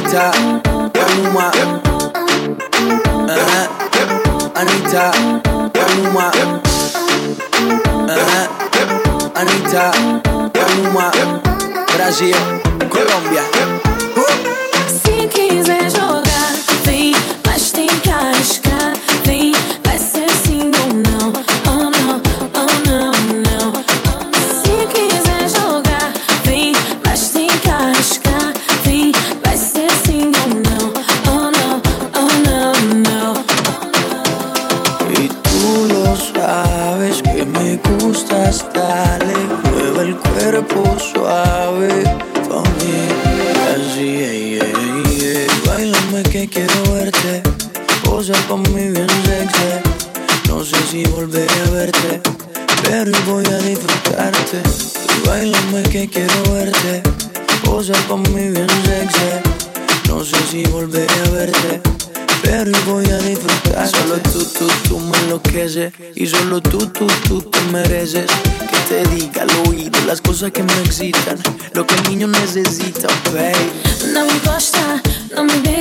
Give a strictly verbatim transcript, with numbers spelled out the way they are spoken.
Anita, Yanuma, uh-huh. Anita, Yanuma, uh-huh. Anita, Yanuma, Brasil, Colômbia. Se quiser jogar, vem, mas tem que arriscar. Vem, vai ser sim ou não. Oh não, oh não, não. Se quiser jogar, vem, mas tem que arriscar. Vem, vai ser sim ou não. Oh não, oh não, não. Y tú lo sabes que me gustas, dale, mueve el cuerpo suave pa' mí, así, ey, ey, ey. Báilame que quiero verte, posa pa' mí bien sexy. No sé si volveré a verte, pero voy a disfrutarte. Y báilame que quiero verte, posa pa' mí bien sexy. No sé si volveré a verte, pero voy a disfrutar. Solo tú, tú, tú me enloqueces. Y solo tú, tú, tú te mereces que te diga al oído las cosas que me excitan, lo que el niño necesita, babe. Não me gosta, não me deixa.